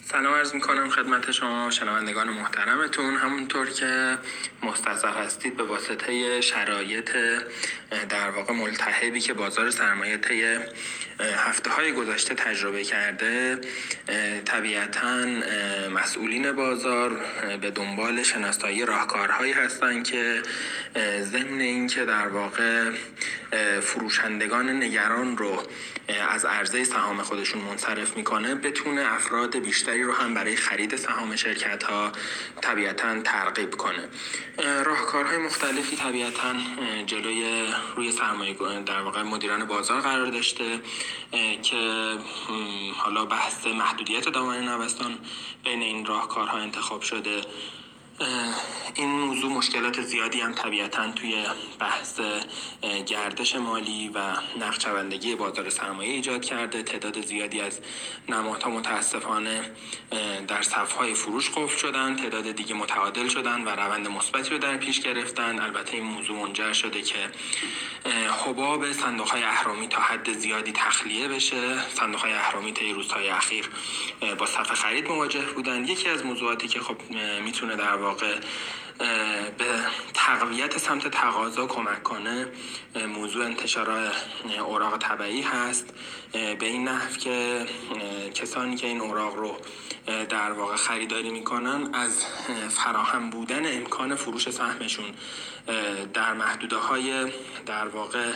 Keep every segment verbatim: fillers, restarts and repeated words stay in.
سلام عرض میکنم خدمت شما شنوندگان محترمتون. همونطور که مستحضر هستید به واسطه شرایط در واقع ملتهبی که بازار سرمایه طی هفته های گذشته تجربه کرده، طبیعتاً مسئولین بازار به دنبال شناسایی راهکارهایی هستند که ضمن این که در واقع فروشندگان نگران رو از عرضه سهام خودشون منصرف میکنه، بتونه افراد بیشتری رو هم برای خرید سهام شرکت ها طبیعتاً ترغیب کنه. راهکارهای مختلفی طبیعتاً جلوی روی سرمایه در واقع مدیران بازار قرار داشته که حالا بحث محدودیت دامنه نوسان بین این راهکارها انتخاب شده. این موضوع مشکلات زیادی هم طبیعتاً توی بحث گردش مالی و نقدشوندگی بازار سرمایه ایجاد کرده. تعداد زیادی از نمادها متاسفانه در صف‌های فروش قفل شدن، تعداد دیگه متعادل شدن و روند مثبتی رو در پیش گرفتن. البته این موضوع منجر شده که حباب صندوق‌های اهرامی تا حد زیادی تخلیه بشه. صندوق‌های اهرامی طی روزهای اخیر با صف خرید مواجه بودن. یکی از موضوعاتی که خب میتونه در واقع به تقویت سمت تقاضا کمک کنه موضوع انتشار اوراق طبیعی هست، به این نحو که کسانی که این اوراق رو در واقع خریداری میکنن از فراهم بودن امکان فروش سهمشون در محدوده های در واقع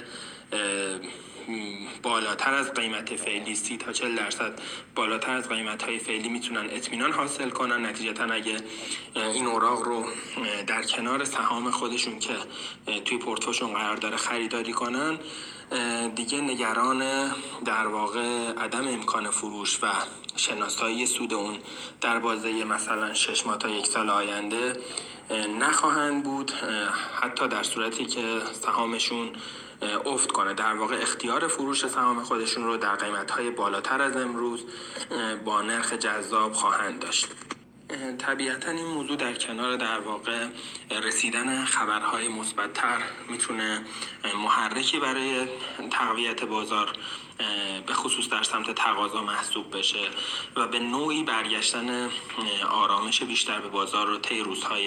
بالاتر از قیمت فعلی سی تا چهل درصد بالاتر از قیمت های فعلی میتونن اطمینان حاصل کنن. نتیجتا اگه این اوراق رو در کنار سهام خودشون که توی پورتفولیوشون قرار داره خریداری کنن، دیگه نگران در واقع عدم امکان فروش و شناسایی سود اون در بازه مثلا شش ماه تا یک سال آینده نخواهند بود، حتی در صورتی که سهامشون افت کنه. در واقع اختیار فروش سهام خودشون رو در قیمت‌های بالاتر از امروز با نرخ جذاب خواهند داشت. طبیعتاً این موضوع در کنار در واقع رسیدن خبرهای مثبت‌تر میتونه محرکی برای تقویت بازار به خصوص در سمت تقاضا محسوب بشه و به نوعی برگشتن آرامش بیشتر به بازار رو طی روزهای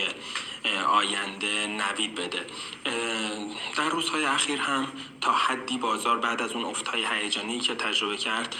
آینده نوید بده. در روزهای اخیر هم تا حدی بازار بعد از اون افت‌های هیجانی که تجربه کرد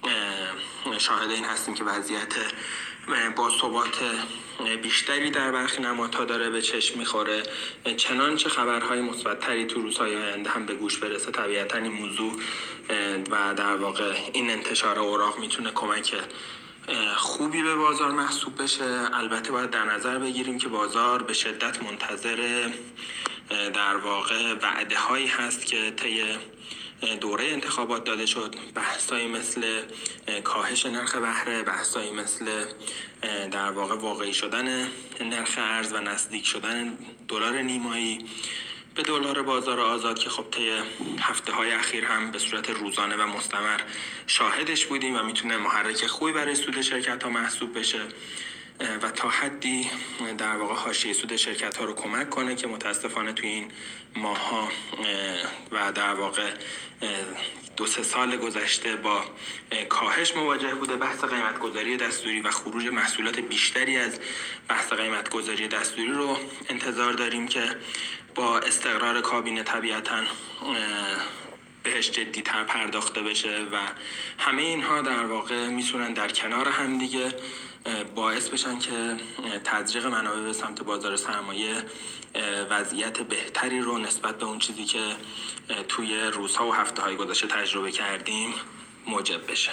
شاهد این هستیم که وضعیت با ثبات بیشتری در برخی نمادها داره به چشم میخوره. چنانچه خبرهای مثبت‌تری تو روزهای آینده هم به گوش برسه، طبیعتاً این موضوع و در واقع این انتشار اوراق میتونه کمک خوبی به بازار محسوب بشه. البته باید در نظر بگیریم که بازار به شدت منتظر در واقع وعده هایی هست که طی دوره انتخابات داده شد. بحثایی مثل کاهش نرخ بهره، بحثایی مثل در واقع واقعی شدن نرخ ارز و نزدیک شدن دلار نیمایی به دلار بازار آزاد که خب طی هفته های اخیر هم به صورت روزانه و مستمر شاهدش بودیم و میتونه محرک خوبی برای سود شرکت ها محسوب بشه و تا حدی در واقع حاشیه سود شرکت ها رو کمک کنه که متاسفانه توی این ماه ها و در واقع دو سه سال گذشته با کاهش مواجه بوده. بحث قیمت گذاری دستوری و خروج محصولات بیشتری از بحث قیمت گذاری دستوری رو انتظار داریم که با استقرار کابینه طبیعتاً بهش جدی‌تر پرداخته بشه و همه اینها در واقع میتونن در کنار هم دیگه باعث بشن که تزریق منابع به سمت بازار سرمایه وضعیت بهتری رو نسبت به اون چیزی که توی روزها و هفته‌های گذشته تجربه کردیم موجب بشه.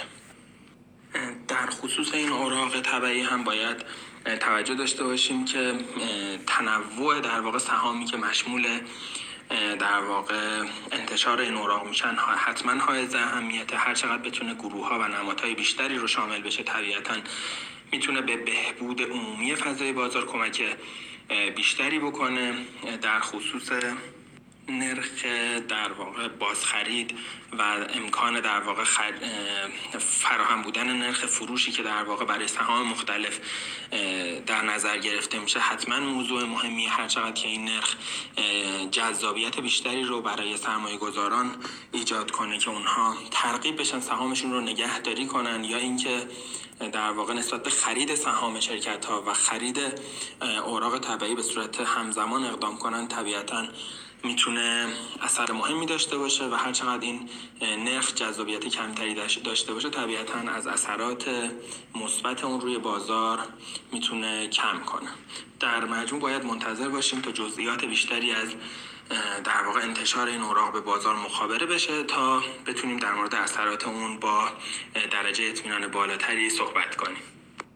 در خصوص این اوراق طبیعی هم باید توجه داشته باشیم که تنوع در واقع سهامی که مشمول در واقع انتشار این اوراق میشن حتما حائز اهمیت. هر چقدر بتونه گروه ها و نمادهای بیشتری رو شامل بشه طبیعتاً میتونه به بهبود عمومی فضای بازار کمک بیشتری بکنه. در خصوص نرخ در واقع بازخرید و امکان در واقع خر... فراهم بودن نرخ فروشی که در واقع برای سهام مختلف در نظر گرفته میشه حتما موضوع مهمیه، هرچقدر که این نرخ جذابیت بیشتری رو برای سرمایه گذاران ایجاد کنه که اونها ترغیب بشن سهامشون رو نگهداری کنن، یا اینکه در واقع نسبت به خرید سهام شرکت ها و خرید اوراق طبیعی به صورت همزمان اقدام کنن، طبیعتاً میتونه اثر مهمی داشته باشه و هرچقدر این نرخ جذابیت کمتری داشته باشه طبیعتاً از اثرات مثبت اون روی بازار میتونه کم کنه. در مجموع باید منتظر باشیم تا جزئیات بیشتری از در واقع انتشار این اوراق به بازار مخابره بشه تا بتونیم در مورد اثرات اون با درجه اطمینان بالاتری صحبت کنیم.